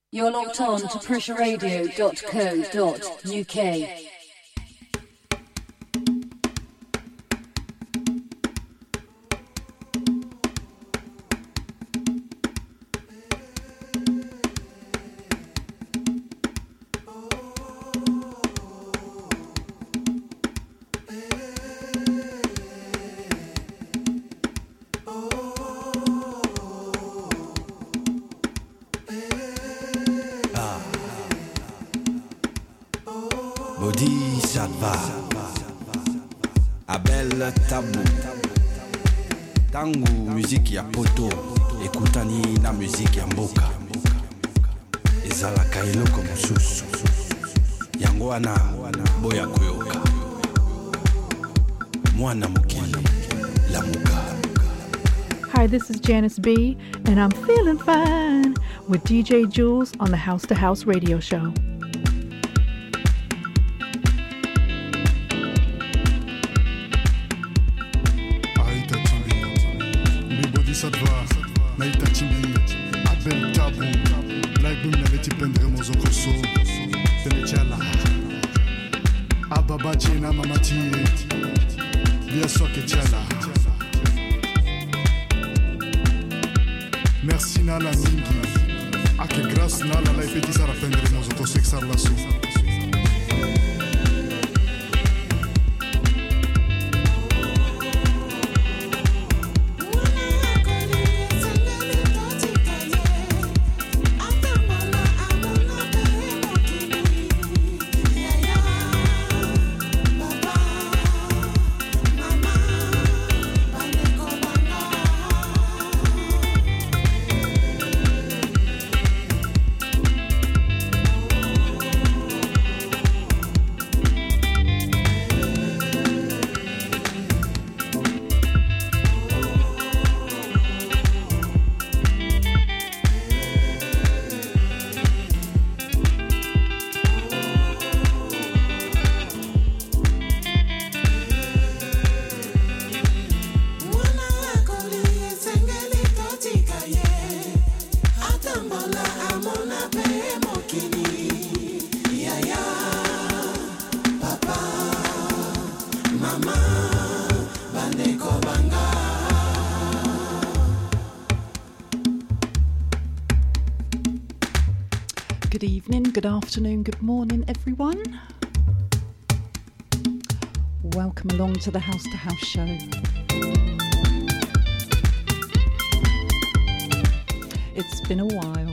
You're locked on to pressureradio.co.uk. Bodhisattva Abel Tabou Tangu musique ya poto ekutani na musique ya mboka ezalaka eloko mosusu yango wana boya koyoka mwana mokili lamuka. Hi, this is Janice B, and I'm feeling fine with DJ Jules on the House to House radio show. Bodhisattva, Naïta Timbi, Abel Tabou, Laibum Naveti Pendre Mozokoso, Telechala, Ababa Chena Mamati, Biasoke Chala. Merci Nala Mingi, Ake grâce Nala Laipeti Sara Pendre Mozokoso Exarlasso. Good evening, good afternoon, good morning, everyone. Welcome along to the House to House show. It's been a while.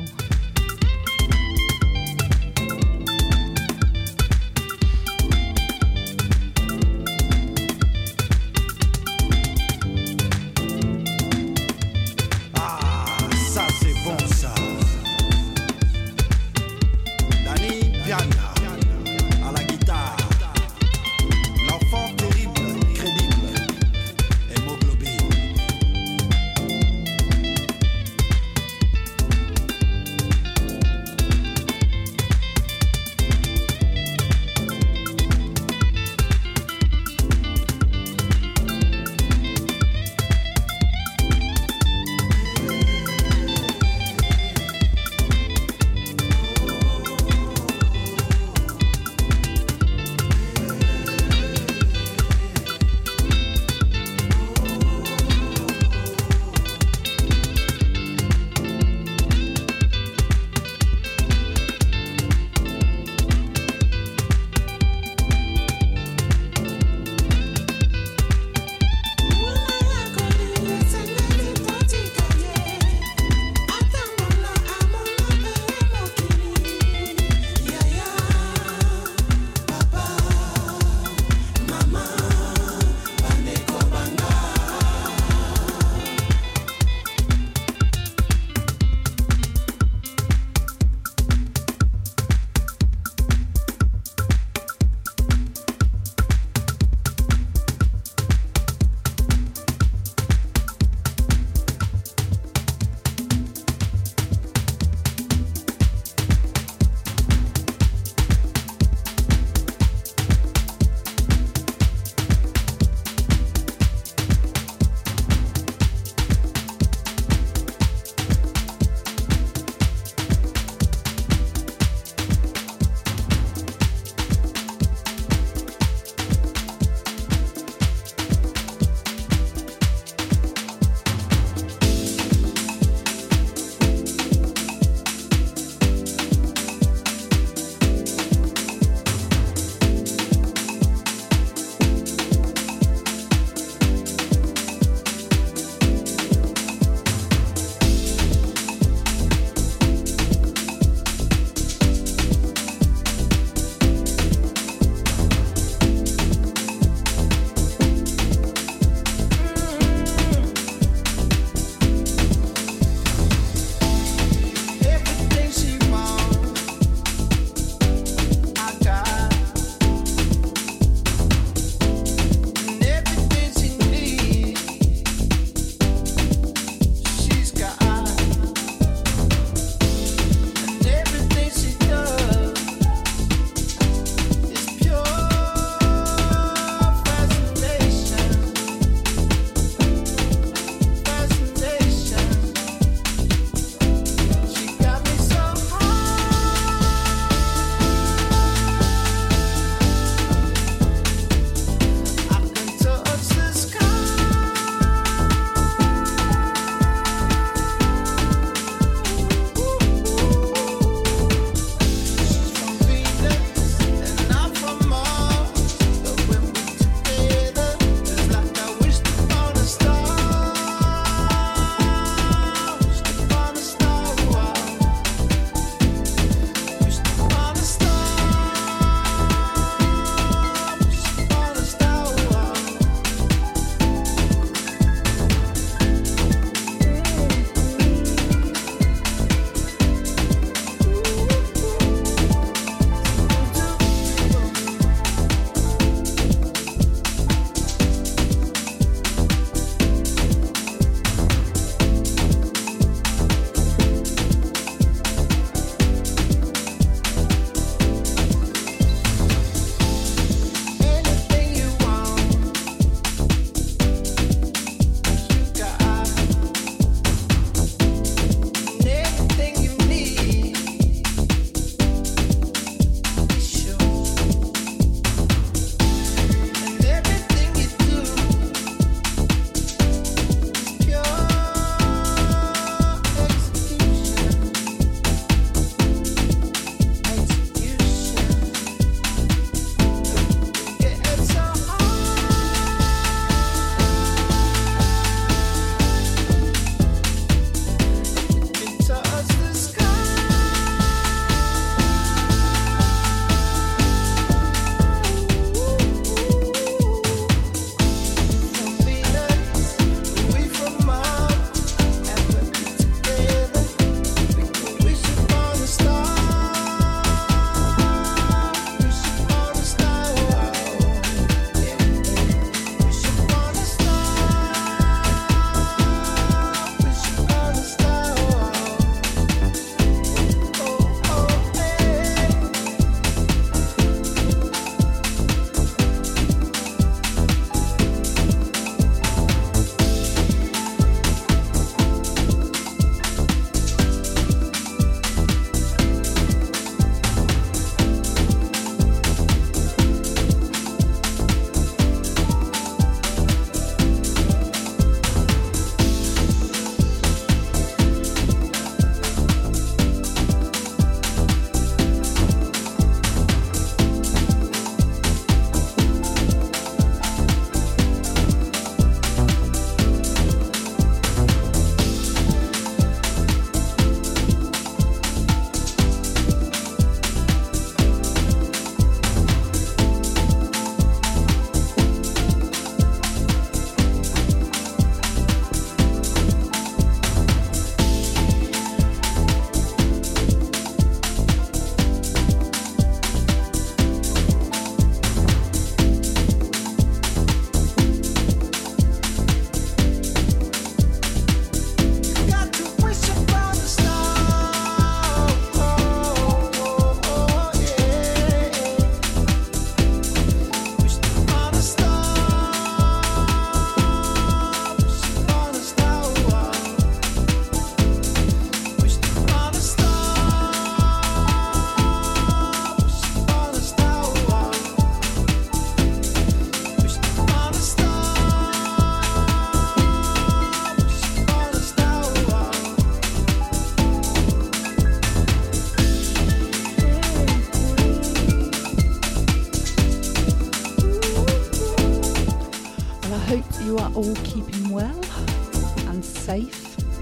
all keeping well and safe.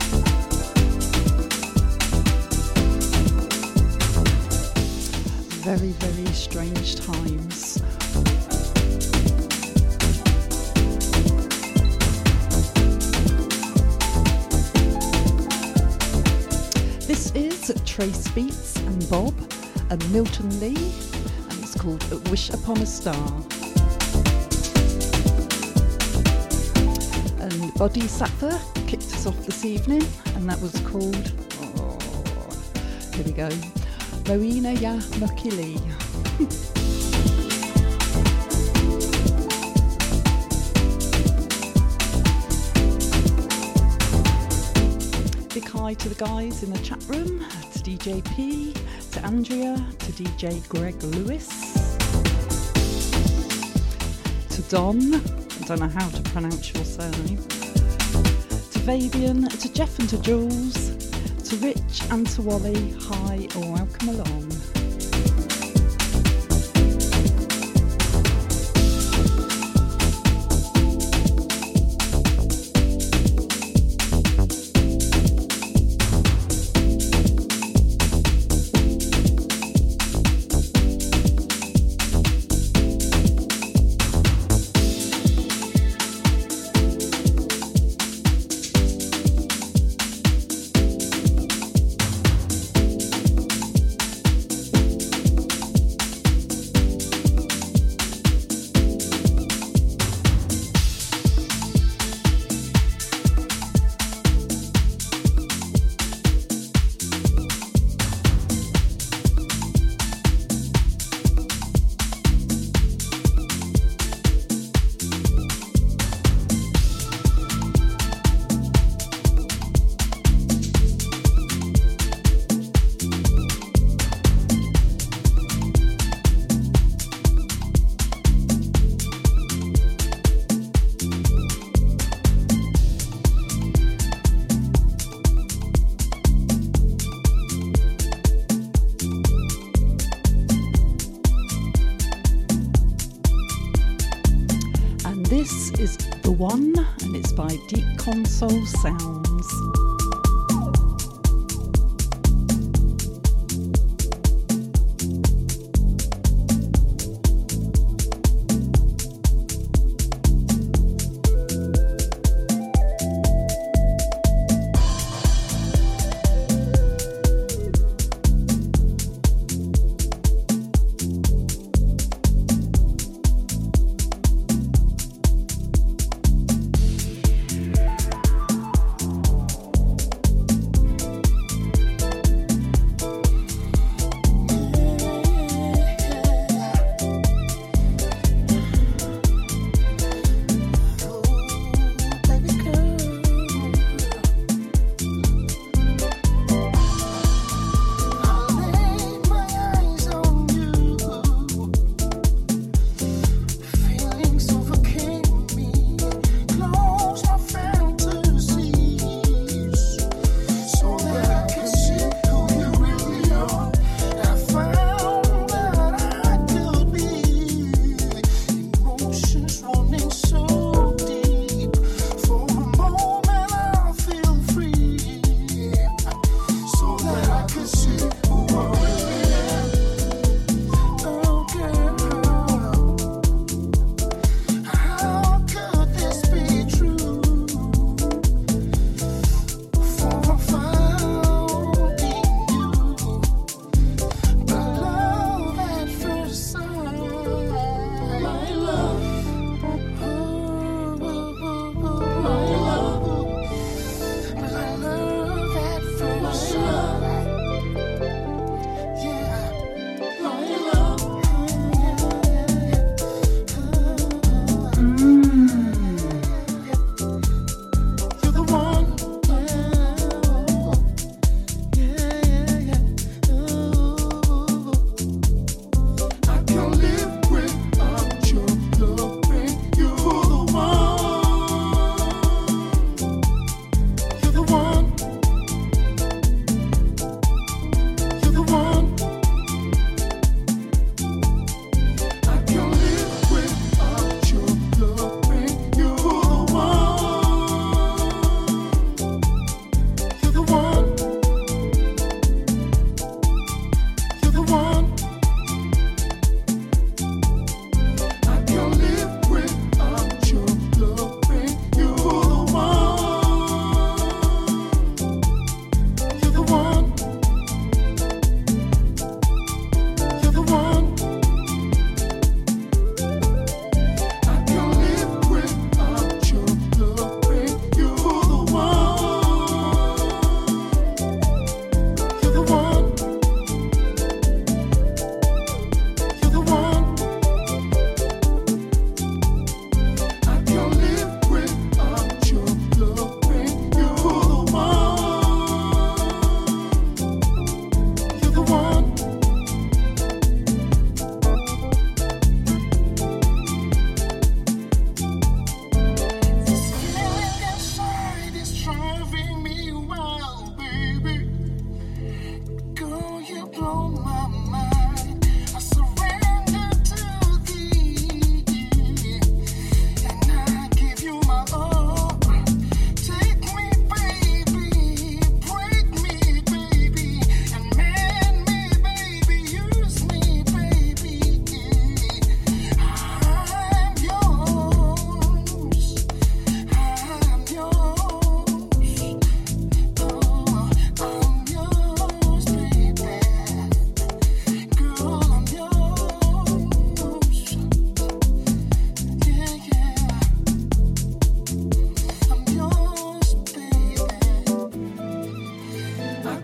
Very, very strange times. This is Trace Beats and Bob and Milton Lee, and it's called Wish Upon a Star. And Bodhisattva kicked us off this evening, and that was called, here we go, Moina Ya Mokili. Big hi to the guys in the chat room, to DJ P, to Andrea, to DJ Greg Lewis, to Don, I don't know how to pronounce your surname, to Fabian, to Jeff and to Jules, to Rich and to Wally, hi or welcome along. This is The One, and it's by Deep Console Sounds.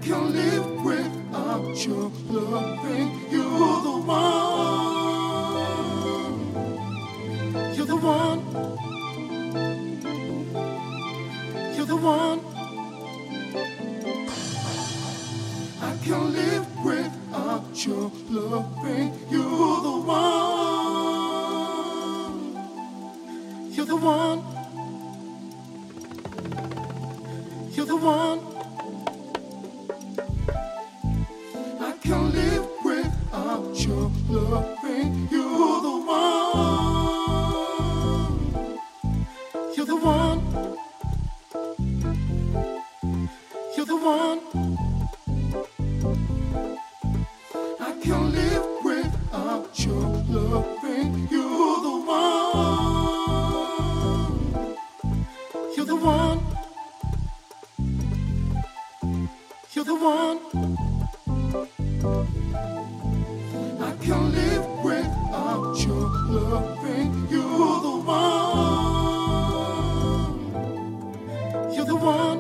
can't live without your loving. You're the one. You're the one. You're the one. I can't live without your loving. You're the one. You're the one. You're the one. I can't live without your loving. You're the one. You're the one. You're the one. I can't live without your loving. You're the one. You're the one. You're the one. I can't live without your loving. You're the one. You're the one.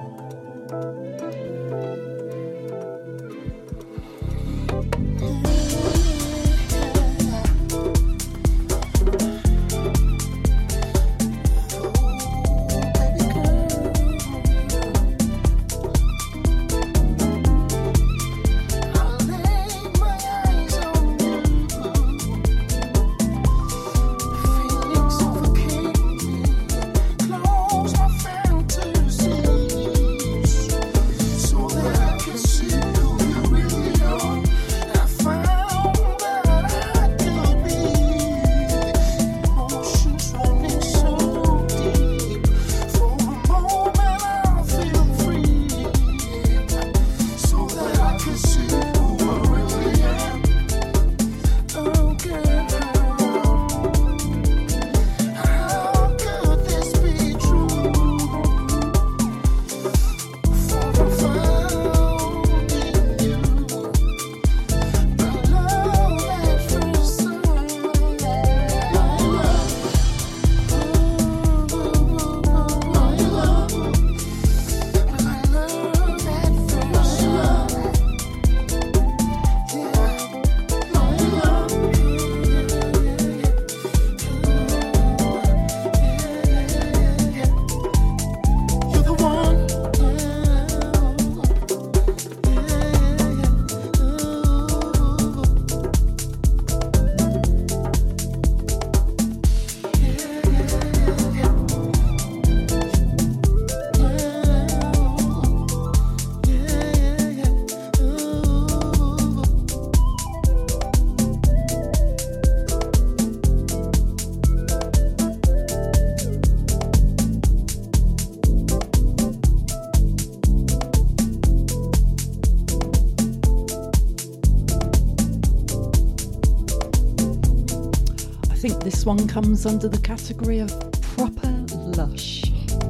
This one comes under the category of proper lush.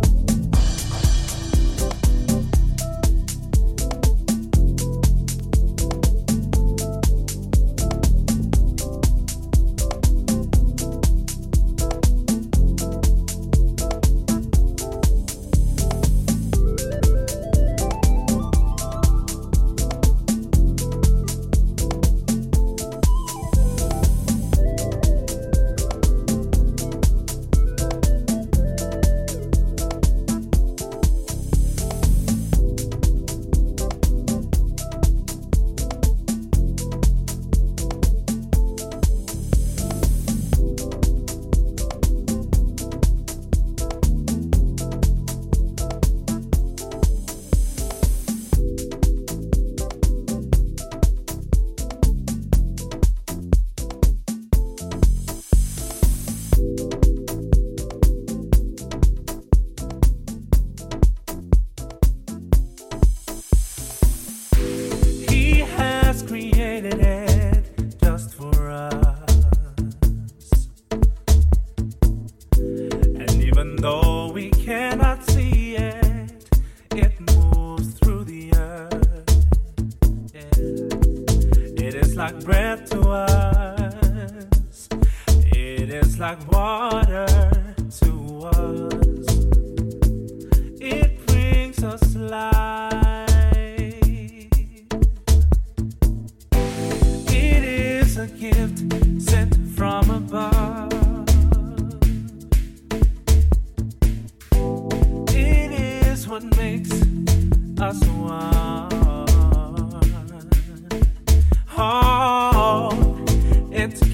like breath to us. It is like water to us. It brings us life.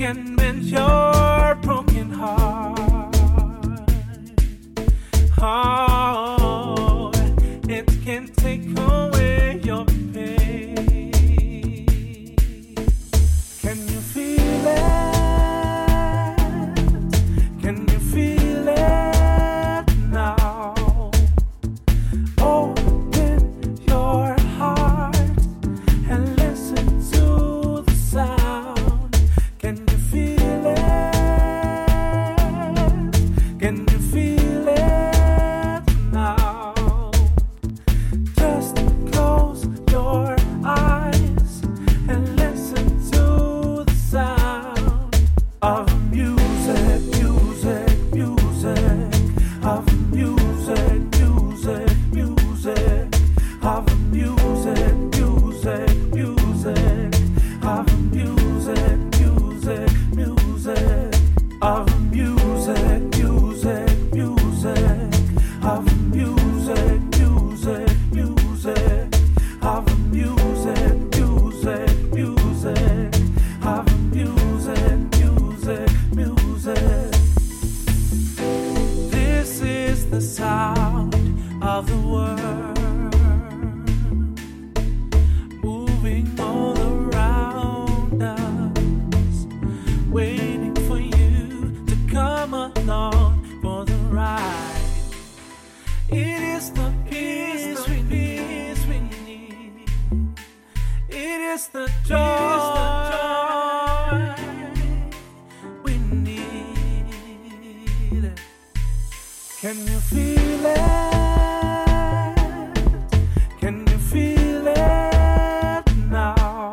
can mend your broken heart. Oh, it can take away your pain. Can you feel it? Can you feel it now? Open your heart and listen to the sound. Can you feel it? Can you feel it now? Just close your eyes and listen to the sound of music, music, music, of music, music, music, of music, music, music, of music, music, music, of music, music, music, of music, music, music, of music, music, music, of music, music, music. This is the sound of the world moving all around us, waiting for you to come along for the ride. It is the peace we need. It is the joy we need. Can you feel it? Can you feel it now?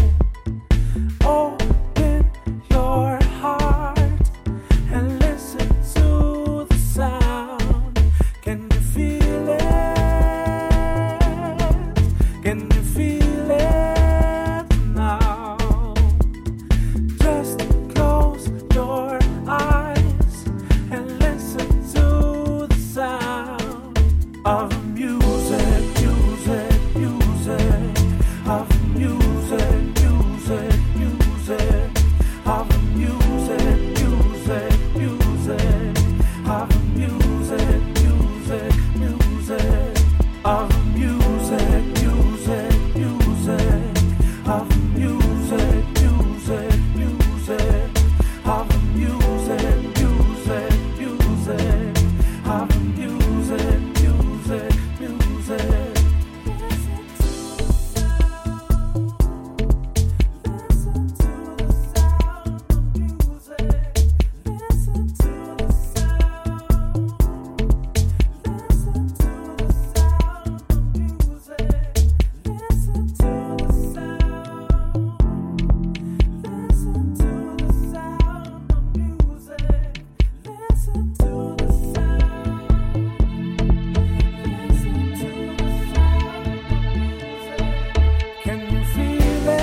Open your heart and listen to the sound. Can you feel it? Can you feel it now? Just close your eyes and listen to the sound of music, music, music, of music, music, music, of music, music, music, of music, music, music, of music, music, music, of music, music, music, of music, music, music, of music, music, music. Listen to the sound of music. Listen to the sound. Listen to the sound of music. Listen to the sound. Listen to the sound of music. Listen to the sound. Listen to the sound of music. Can you feel it?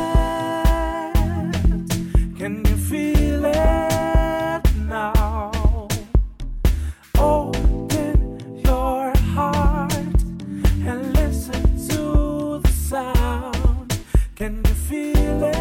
Can you feel it now? Open your heart and listen to the sound. Can you feel it?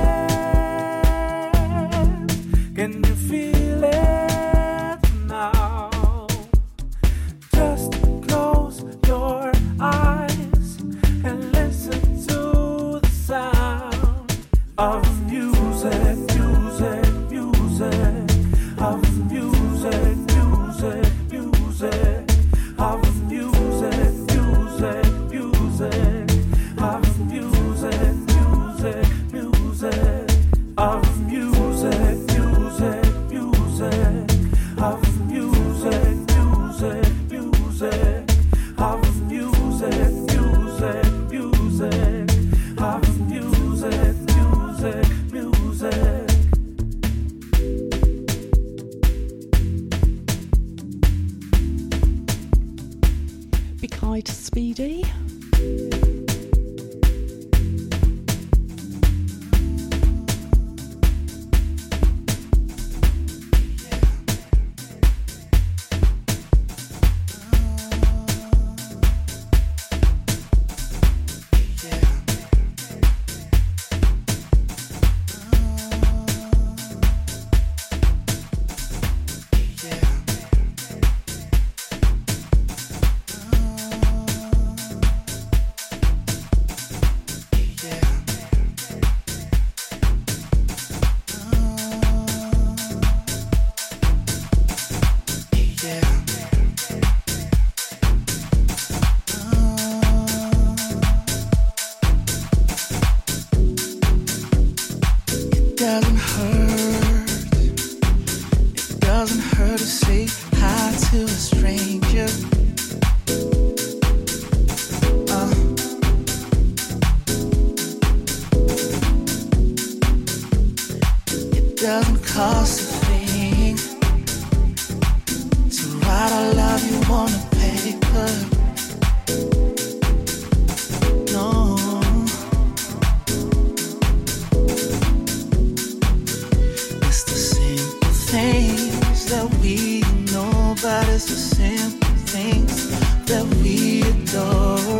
Can you feel it now? Just close your eyes and listen to the sound of music, music, music, of music, music, music, of music, music, music, of music, music, music, of music, music, music, of music, music, music, of music, music, music, of music, music, cost a thing to write I love you on a paper. No, it's the simple things that we know, but it's the simple things that we adore.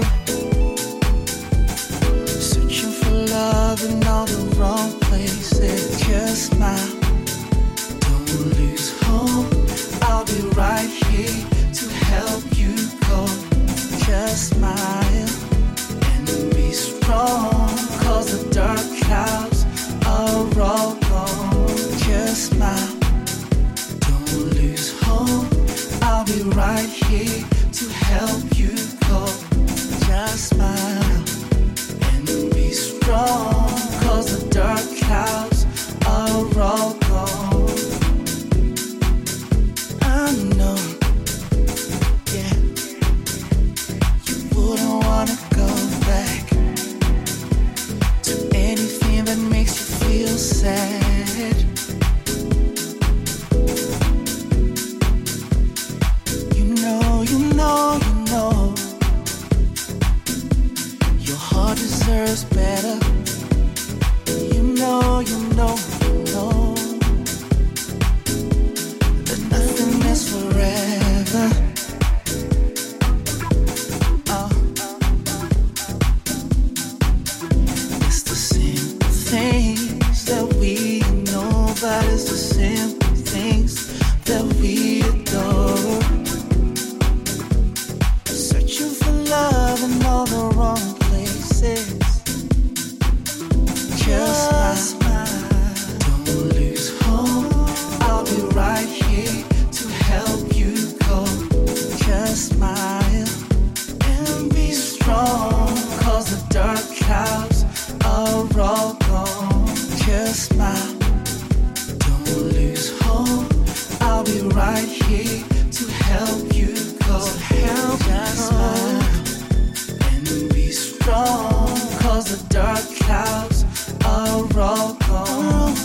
Searching for love in all the wrong places. Just smile, don't lose hope. I'll be right here to help you go. Just smile and be strong, 'cause the dark clouds are all gone. Just smile, don't lose hope. I'll be right here to help you go. Just smile and be strong, 'cause the dark clouds are all gone. I know, yeah, you wouldn't wanna go back to anything that makes you feel sad. You know, your heart deserves better. You know, that nothing is forever. It's the simple things that we know, but it's the simple things that we adore. Searching for love in all the wrong places. Just smile, don't lose hope. I'll be right here to help you go. Just smile and be strong, 'cause the dark clouds are all gone. Just smile, don't lose hope. I'll be right here to help you go. Just smile and be strong, 'cause the dark clouds are all gone.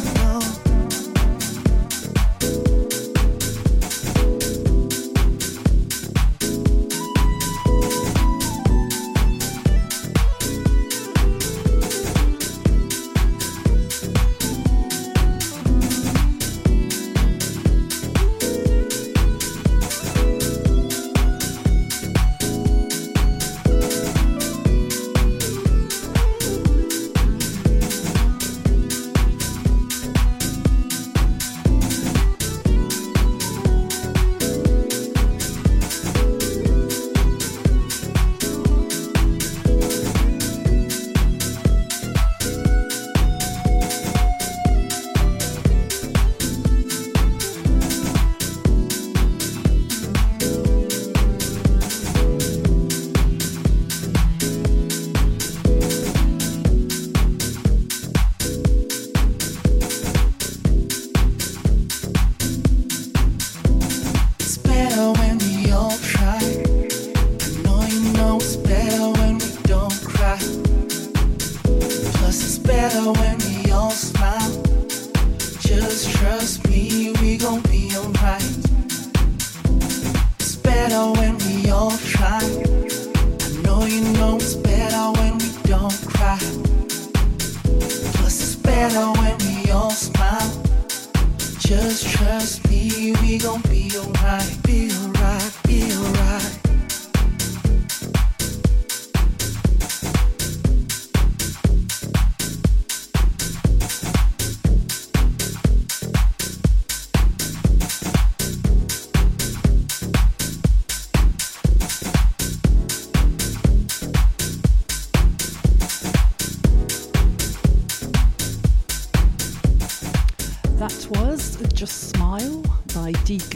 Just Smile by Deep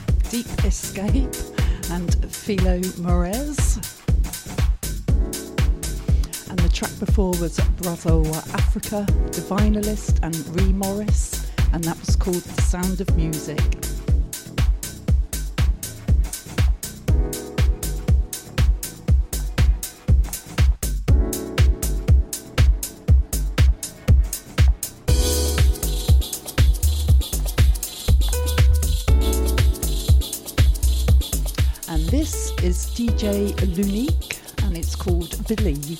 Escape and Philo Morez. And the track before was Brazil Africa, Divinalist and Ree Morris, and that was called The Sound of Music. is DJ Lunique and it's called Believe.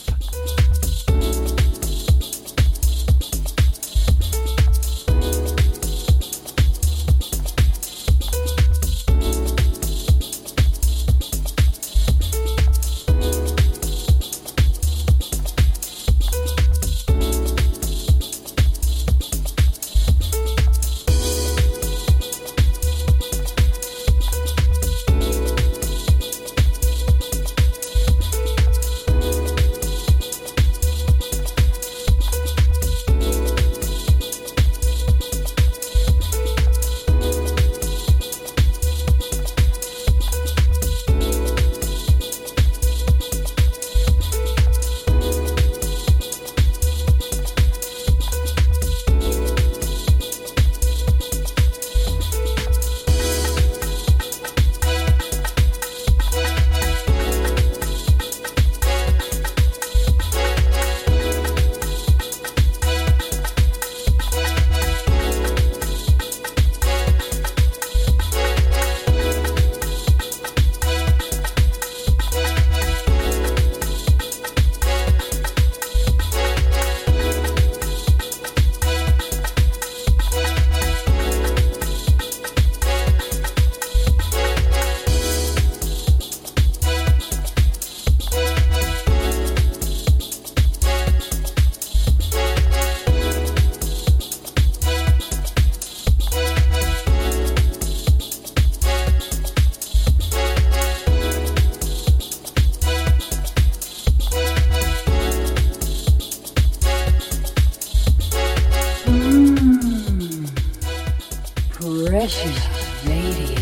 Precious lady.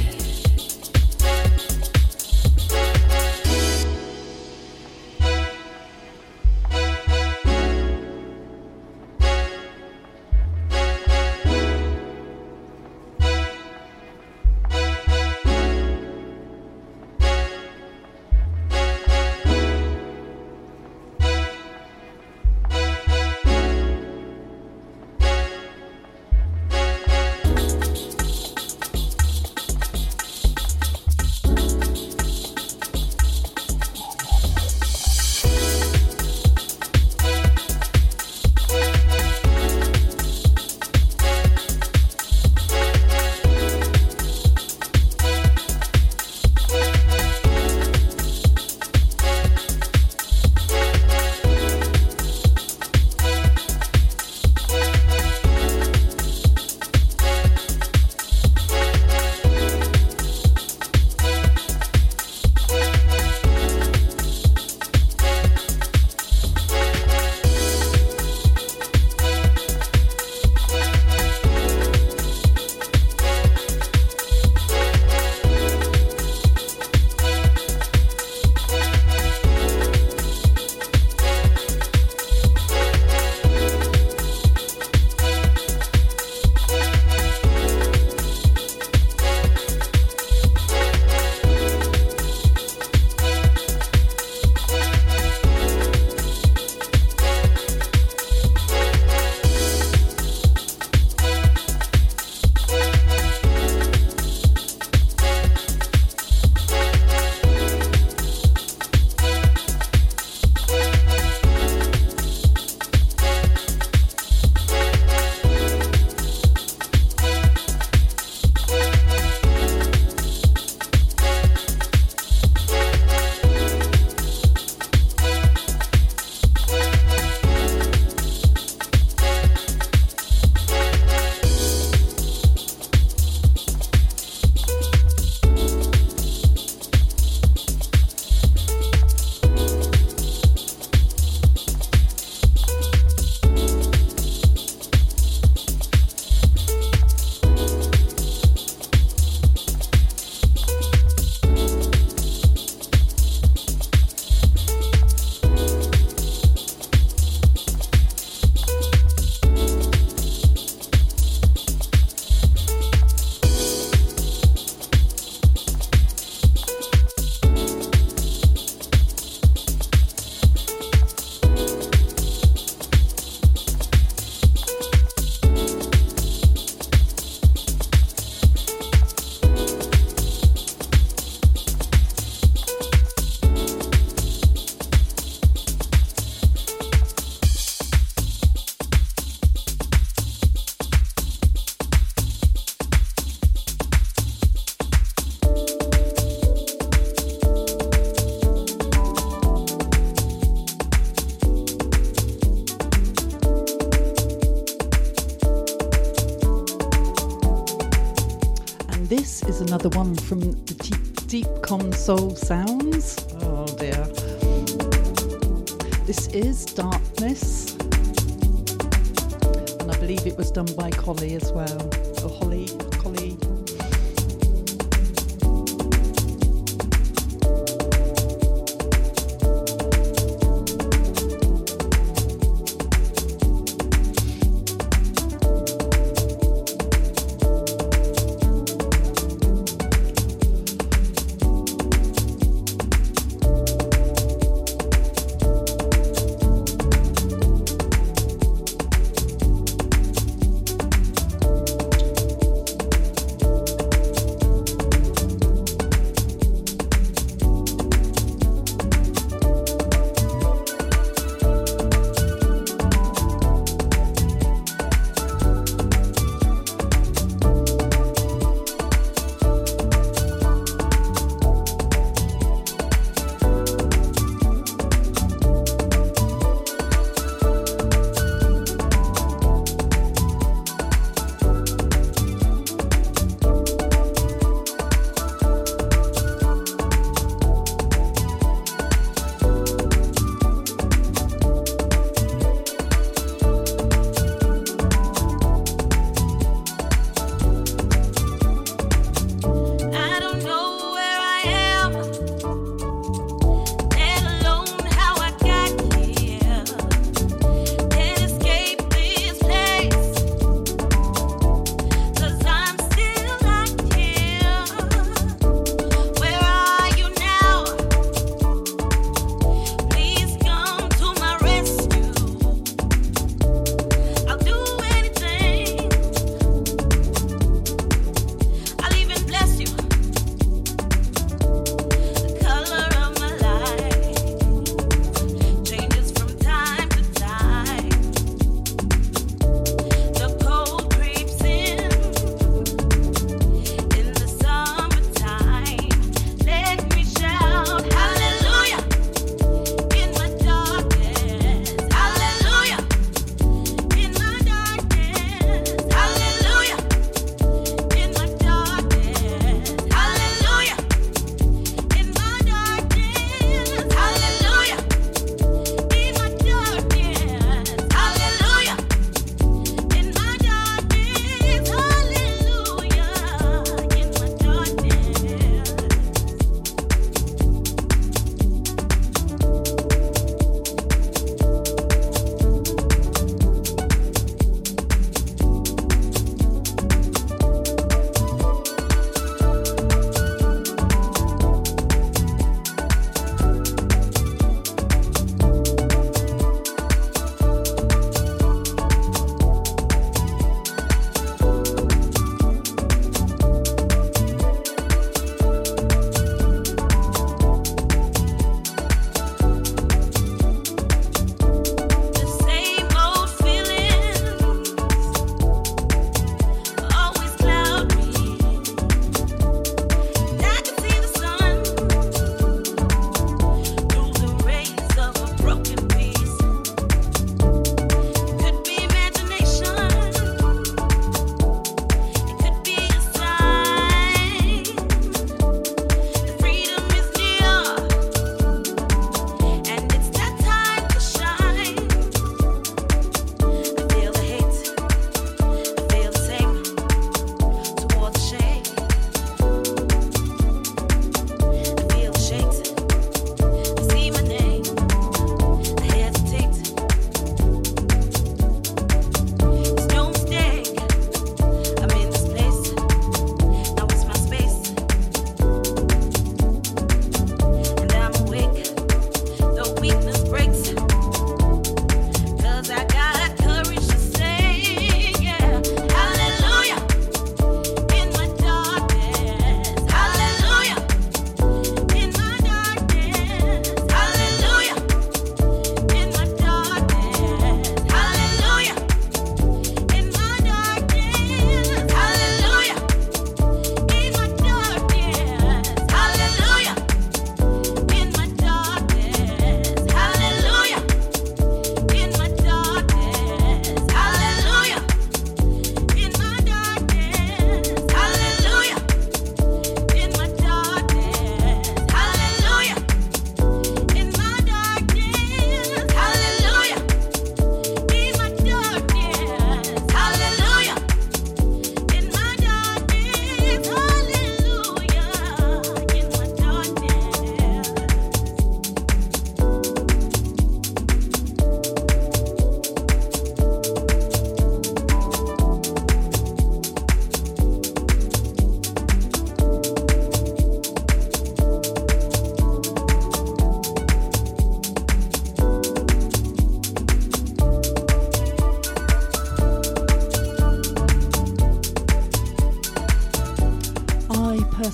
this is another one from the Deep Console Sounds. Oh dear. This is Darkness, and I believe it was done by Collie as well. Or Collie.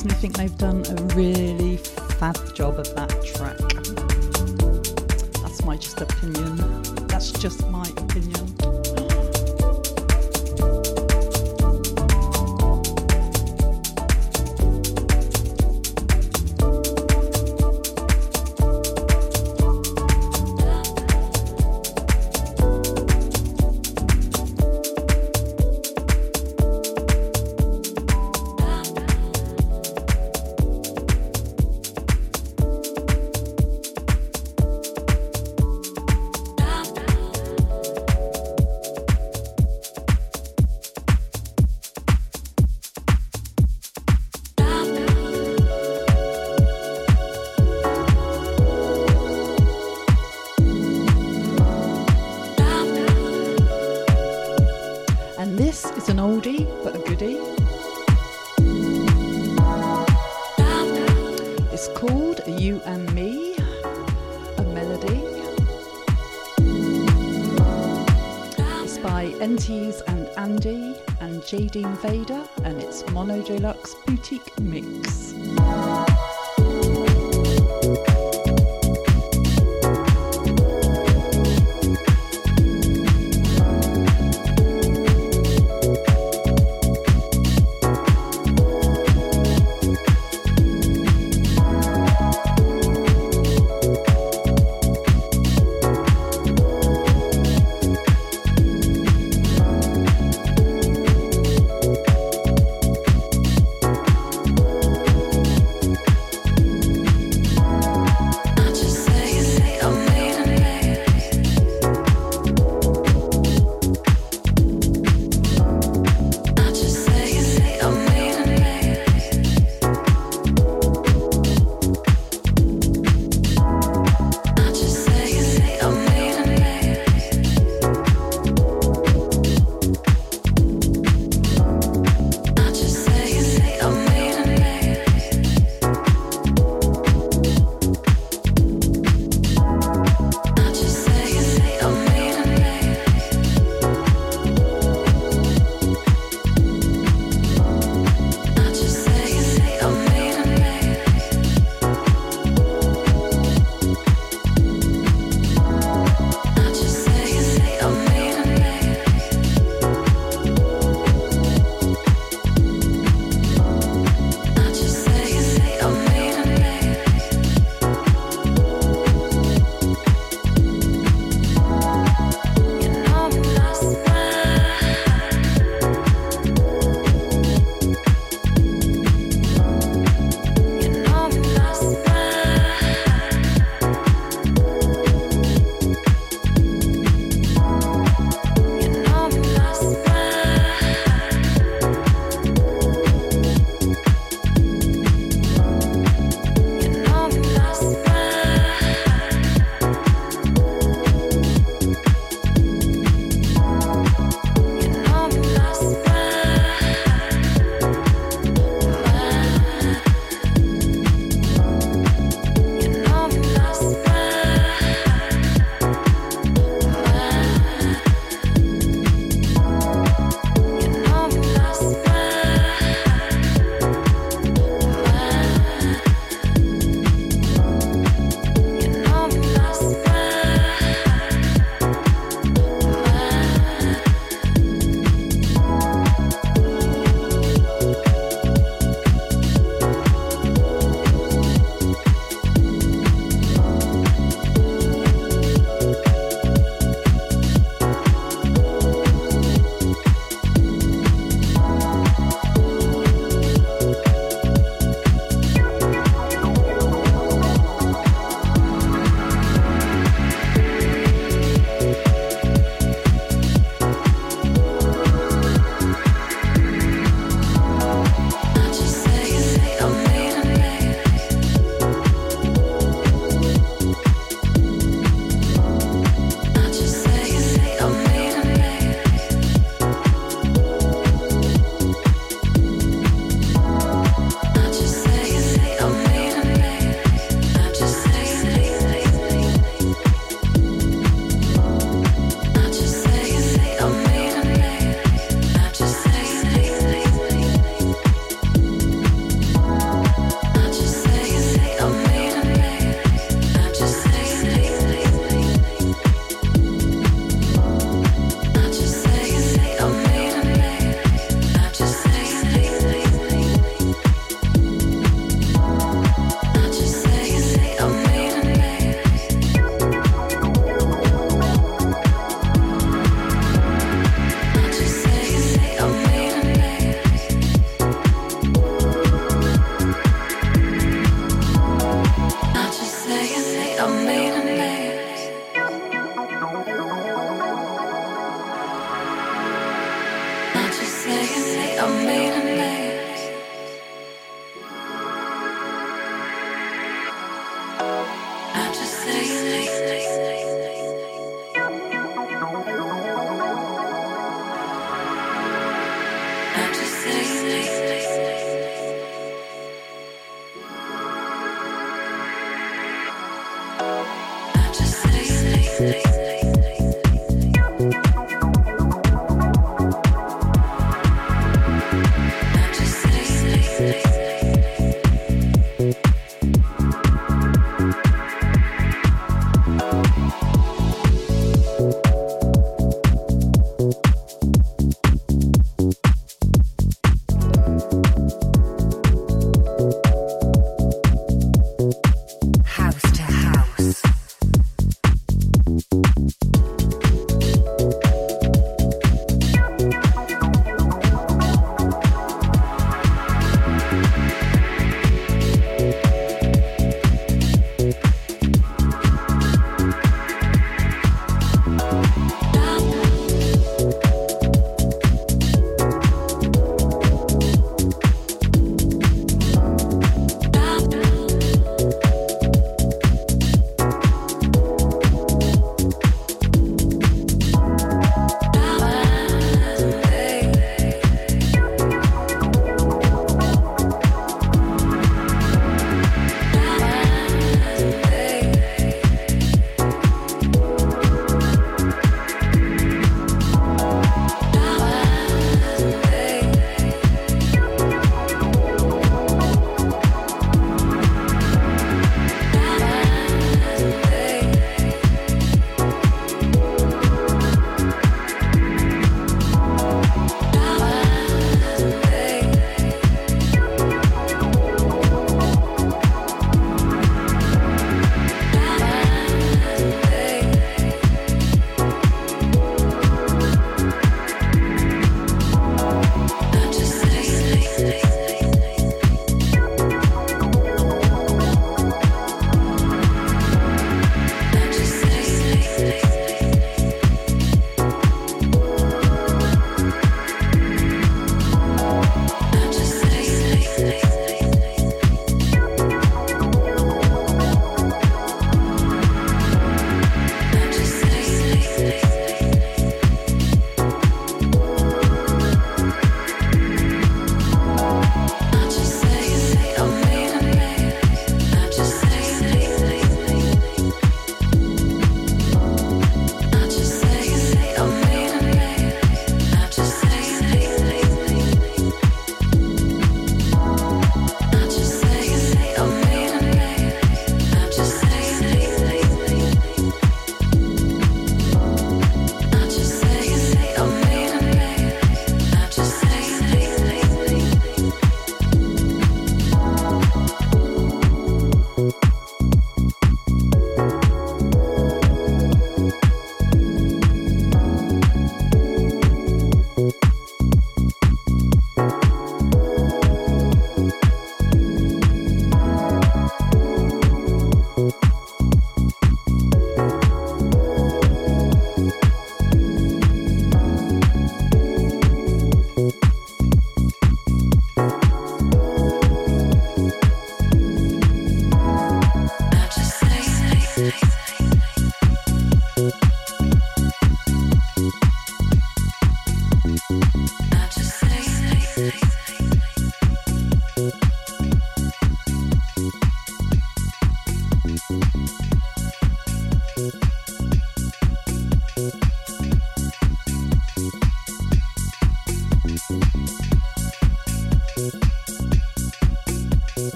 personally think they've done a really fab job of that track. That's my just opinion. That's just my opinion. Jadine Vader, and it's Mono Deluxe Boutique Mix. say I'm made of names. I just say I just say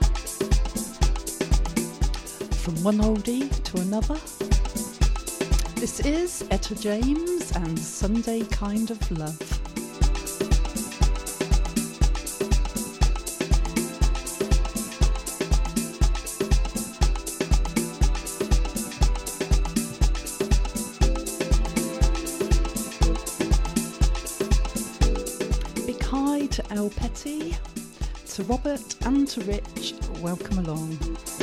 One oldie to another. This is Etta James and Sunday Kind of Love. Big hi to El Petty, to Robert and to Rich. Welcome along.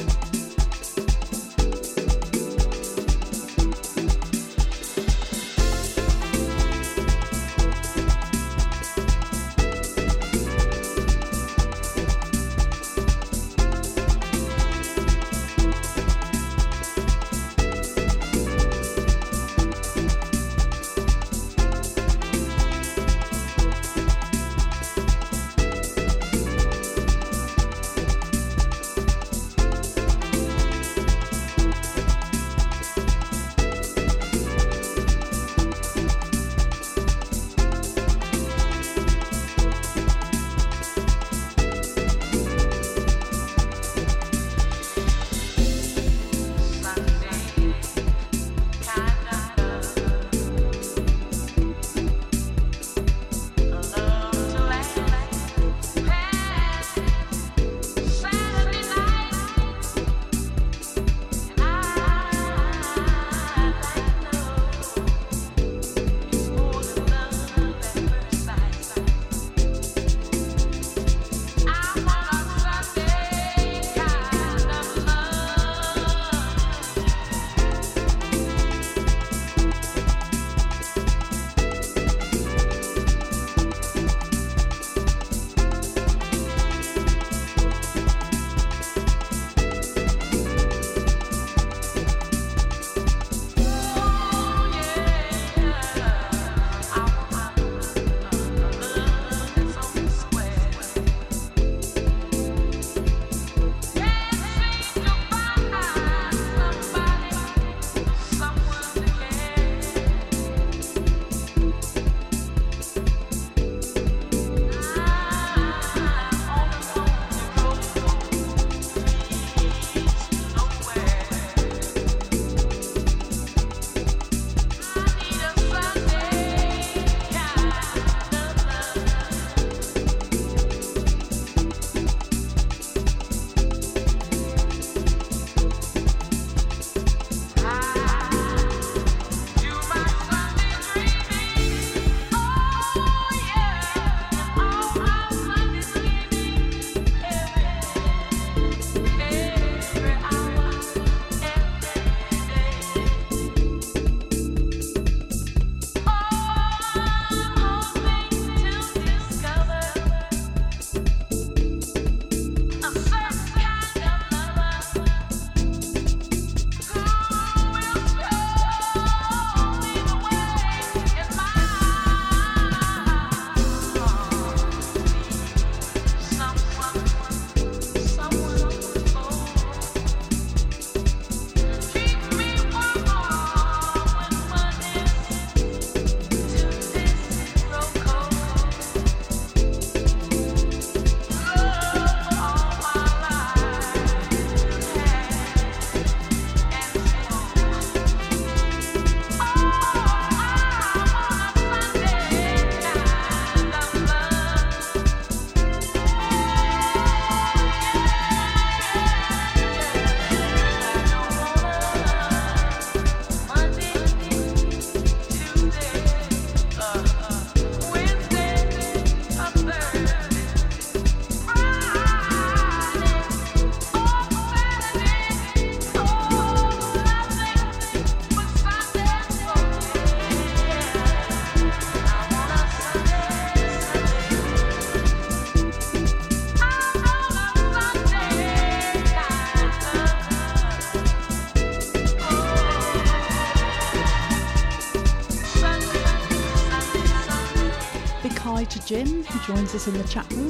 To Jim, who joins us in the chat room.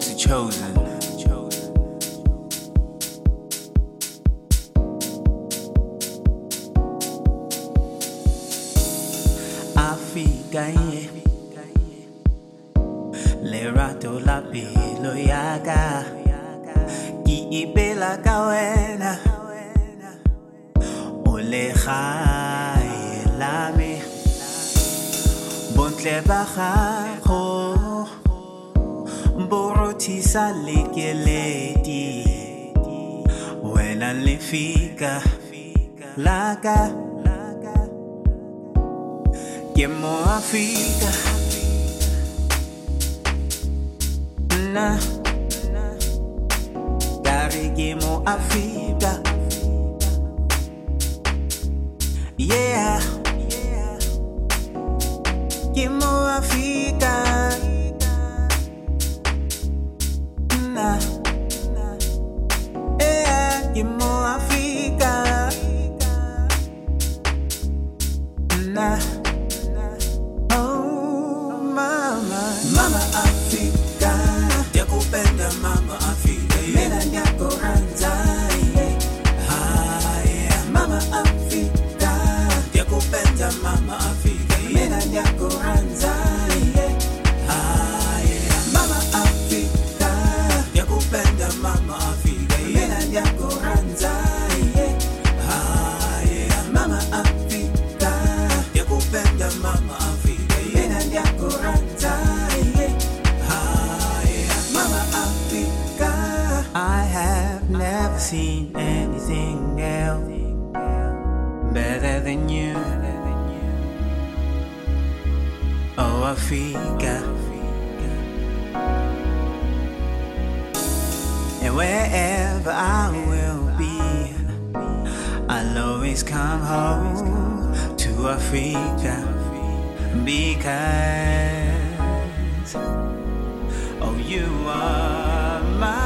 to Chosen. Africa, le rato la pelo yaga, ki ibela kawena, ole khai lame, bontle bajo, boroti salikeleti, wena lefika, laga. Mo Africa, na, dari mo Africa, yeah, mo Africa, na, yeah, mo Africa, na. Mama Africa, yakupenda Mama Africa, mina nyakoranza, Mama Africa, yakupenda Mama Africa, mina nyakoranza, Mama Africa, yakupenda Mama Africa, mina nyakoranza, Mama Africa, yakupenda Mama Africa, mina nyakoranza. I have never seen anything else better than you. Oh, Africa. And wherever I will be, I'll always come home to Africa because oh, you are my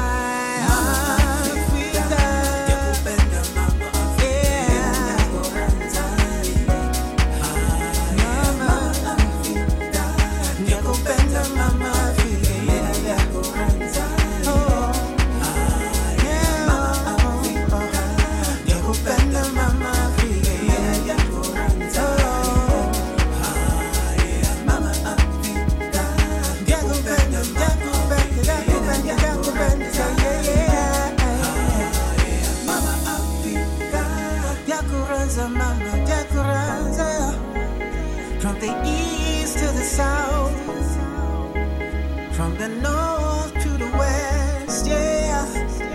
from the east to the south, from the north to the west, yeah.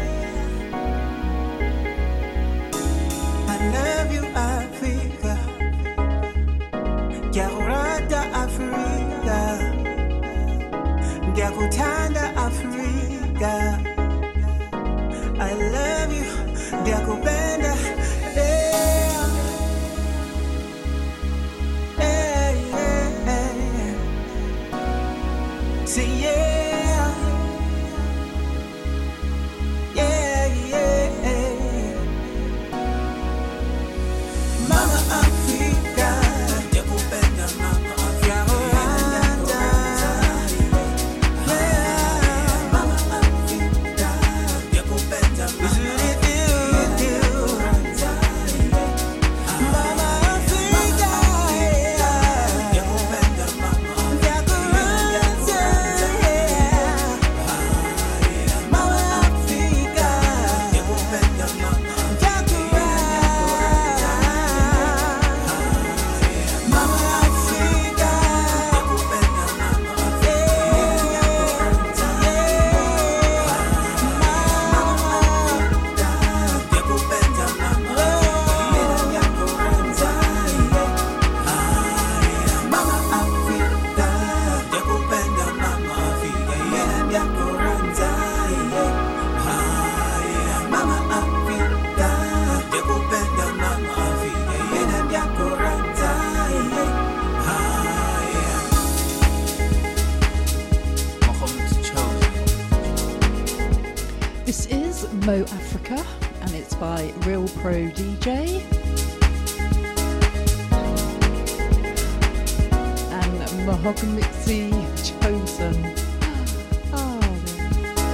I love you, Africa. Yakurata Africa. Yakutanda Africa. I love you, Yakupenda. Say yeah, yeah, yeah. Mama Africa, yakupenda Mama Africa, yeah. Mama Africa, yakupenda Mama Africa, Mama Africa, yakupenda Mama Africa. This is Mo Africa and it's by Real Pro DJ. And Mahogany Chosen. Oh, dear.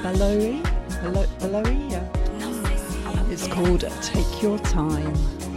Belowy, yeah. It's called Take Your Time.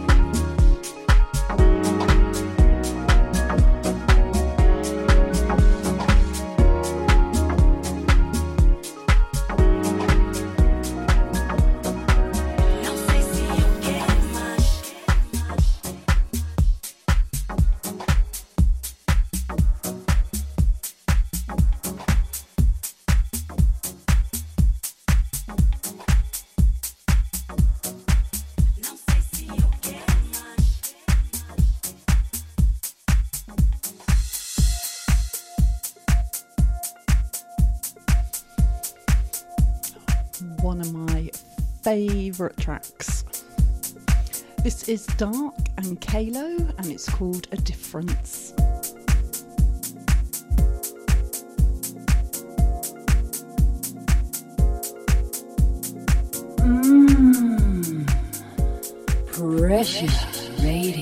One of my favourite tracks. This is Dark and Kalo, and it's called A Difference. Precious Radio.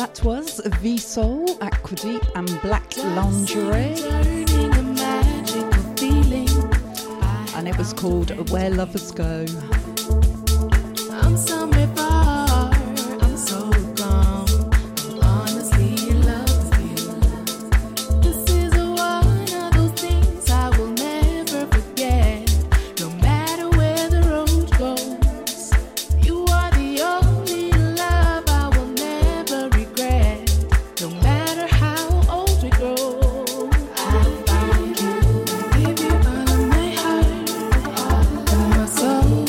That was V-Soul, Aquadeep and Black Lingerie. And it was called Where Lovers Go. I'm somewhere far, I'm so gone. Honestly in love with you. This is one of those things I will never forget. No matter where the road goes, you are the only love I will never regret. No matter how old we grow, I'll find you. I give you all of my heart, and my soul.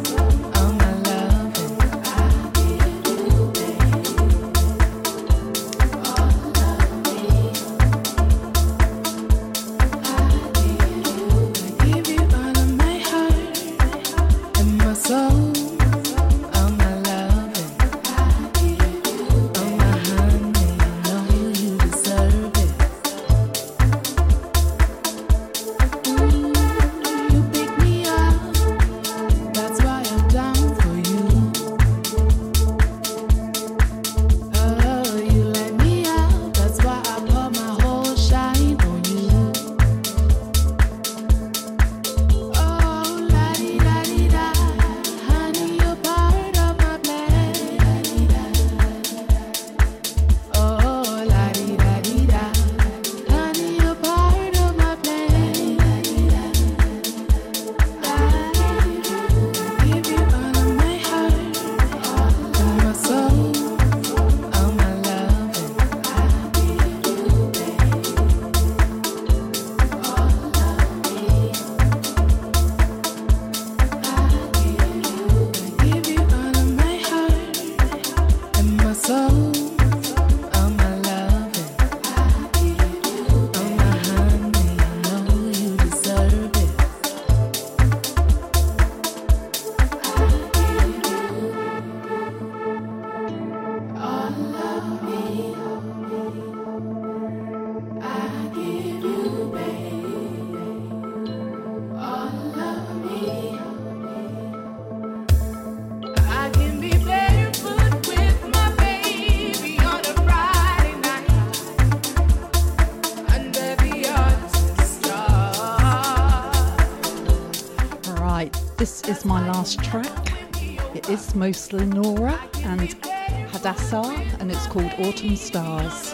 This is my last track. It is mostly Nora and Hadassah, and it's called Autumn Stars.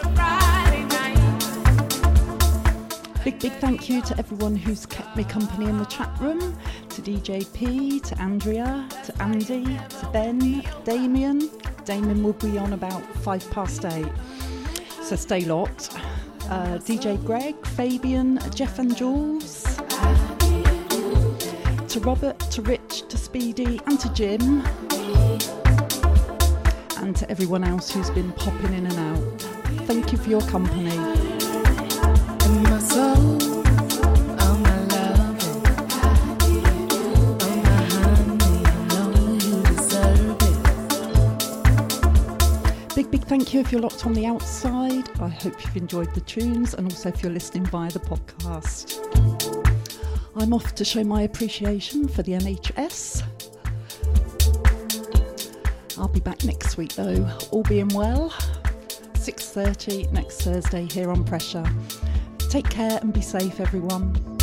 Big thank you to everyone who's kept me company in the chat room, to DJ P, to Andrea, to Andy, to Ben, Damien. Damien will be on about 8:05, so stay locked. DJ Greg, Fabian, Jeff and Jules, to Robert, to Rich, to Speedy and to Jim, and to everyone else who's been popping in and out. Thank you for your company. In my soul, all my love, all my honey, I know you deserve it. Big thank you if you're locked on the outside. I hope you've enjoyed the tunes, and also if you're listening via the podcast. I'm off to show my appreciation for the NHS. I'll be back next week though, all being well. 6:30 next Thursday here on Pressure. Take care and be safe, everyone.